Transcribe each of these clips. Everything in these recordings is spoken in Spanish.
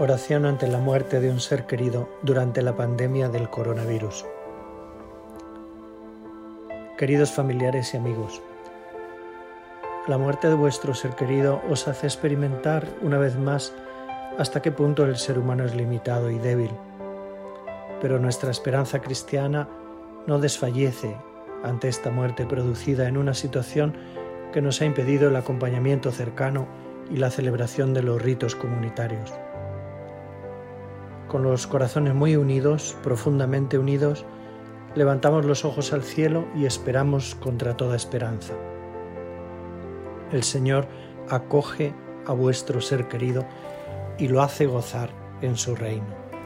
Oración ante la muerte de un ser querido durante la pandemia del coronavirus. Queridos familiares y amigos, la muerte de vuestro ser querido os hace experimentar una vez más hasta qué punto el ser humano es limitado y débil. Pero nuestra esperanza cristiana no desfallece ante esta muerte producida en una situación que nos ha impedido el acompañamiento cercano y la celebración de los ritos comunitarios. Con los corazones muy unidos, profundamente unidos, levantamos los ojos al cielo y esperamos contra toda esperanza. El Señor acoge a vuestro ser querido y lo hace gozar en su reino.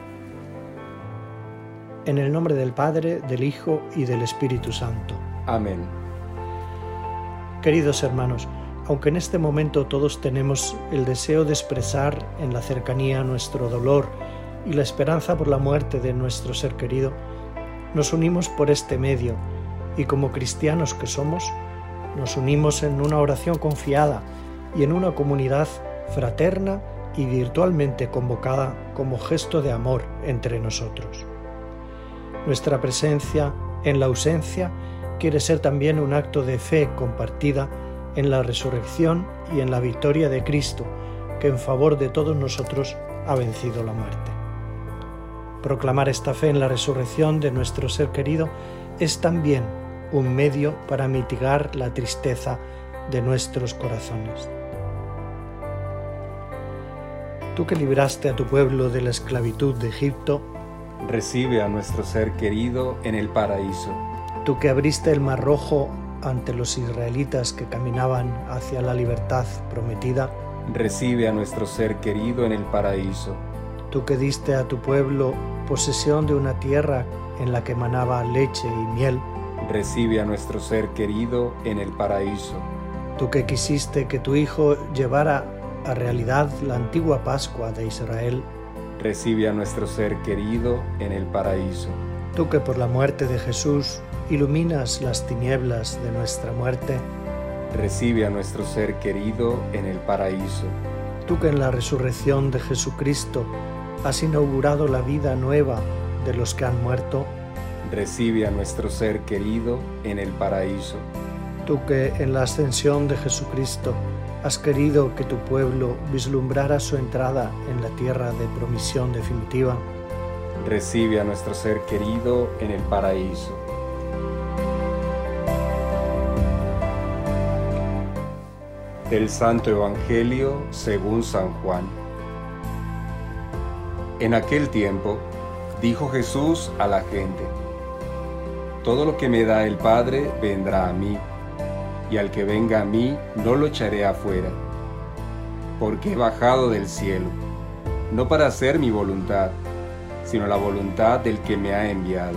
En el nombre del Padre, del Hijo y del Espíritu Santo. Amén. Queridos hermanos, aunque en este momento todos tenemos el deseo de expresar en la cercanía nuestro dolor y la esperanza por la muerte de nuestro ser querido, nos unimos por este medio y como cristianos que somos, nos unimos en una oración confiada y en una comunidad fraterna y virtualmente convocada como gesto de amor entre nosotros. Nuestra presencia en la ausencia quiere ser también un acto de fe compartida en la resurrección y en la victoria de Cristo, que en favor de todos nosotros ha vencido la muerte. Proclamar esta fe en la resurrección de nuestro ser querido es también un medio para mitigar la tristeza de nuestros corazones. Tú que libraste a tu pueblo de la esclavitud de Egipto, recibe a nuestro ser querido en el paraíso. Tú que abriste el Mar Rojo ante los israelitas que caminaban hacia la libertad prometida, recibe a nuestro ser querido en el paraíso. Tú que diste a tu pueblo posesión de una tierra en la que manaba leche y miel, recibe a nuestro ser querido en el paraíso. Tú que quisiste que tu Hijo llevara a realidad la antigua Pascua de Israel, recibe a nuestro ser querido en el paraíso. Tú que por la muerte de Jesús iluminas las tinieblas de nuestra muerte, recibe a nuestro ser querido en el paraíso. Tú que en la resurrección de Jesucristo has inaugurado la vida nueva de los que han muerto, recibe a nuestro ser querido en el paraíso. Tú que en la ascensión de Jesucristo has querido que tu pueblo vislumbrara su entrada en la tierra de promisión definitiva, recibe a nuestro ser querido en el paraíso. Del Santo Evangelio según San Juan. En aquel tiempo, dijo Jesús a la gente: todo lo que me da el Padre vendrá a mí, y al que venga a mí no lo echaré afuera, porque he bajado del cielo, no para hacer mi voluntad, sino la voluntad del que me ha enviado.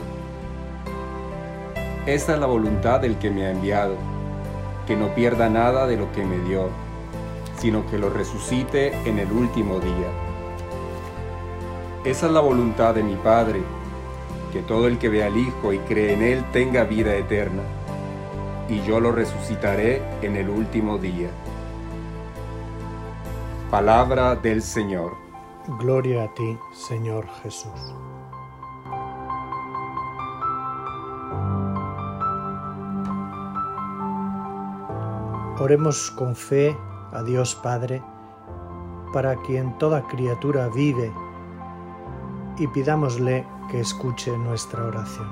Esta es la voluntad del que me ha enviado, que no pierda nada de lo que me dio, sino que lo resucite en el último día. Esa es la voluntad de mi Padre, que todo el que ve al Hijo y cree en Él tenga vida eterna, y yo lo resucitaré en el último día. Palabra del Señor. Gloria a ti, Señor Jesús. Oremos con fe a Dios Padre, para quien toda criatura vive, y pidámosle que escuche nuestra oración.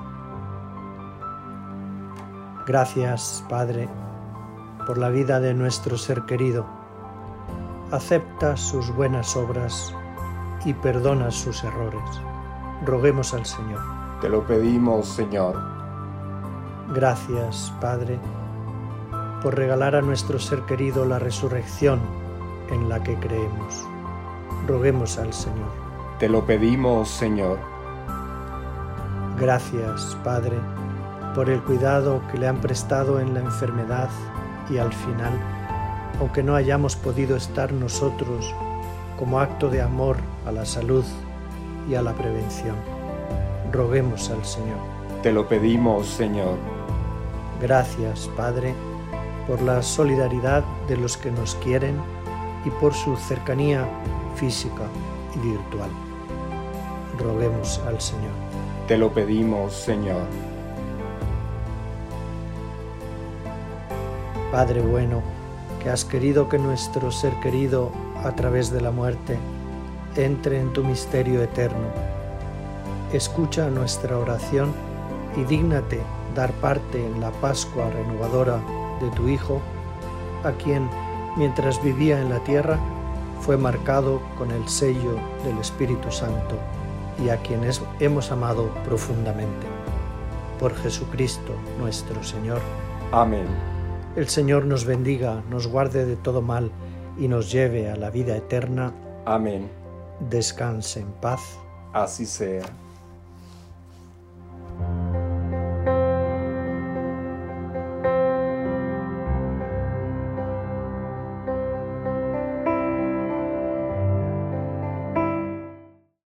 Gracias, Padre, por la vida de nuestro ser querido. Acepta sus buenas obras y perdona sus errores. Roguemos al Señor. Te lo pedimos, Señor. Gracias, Padre, por regalar a nuestro ser querido la resurrección en la que creemos. Roguemos al Señor. Te lo pedimos, Señor. Gracias, Padre, por el cuidado que le han prestado en la enfermedad y al final, aunque no hayamos podido estar nosotros, como acto de amor a la salud y a la prevención. Roguemos al Señor. Te lo pedimos, Señor. Gracias, Padre, por la solidaridad de los que nos quieren y por su cercanía física y virtual. Roguemos al Señor. Te lo pedimos, Señor. Padre bueno, que has querido que nuestro ser querido, a través de la muerte, entre en tu misterio eterno, escucha nuestra oración y dígnate dar parte en la Pascua renovadora de tu Hijo, a quien, mientras vivía en la tierra, fue marcado con el sello del Espíritu Santo y a quien hemos amado profundamente. Por Jesucristo nuestro Señor. Amén. El Señor nos bendiga, nos guarde de todo mal y nos lleve a la vida eterna. Amén. Descanse en paz. Así sea.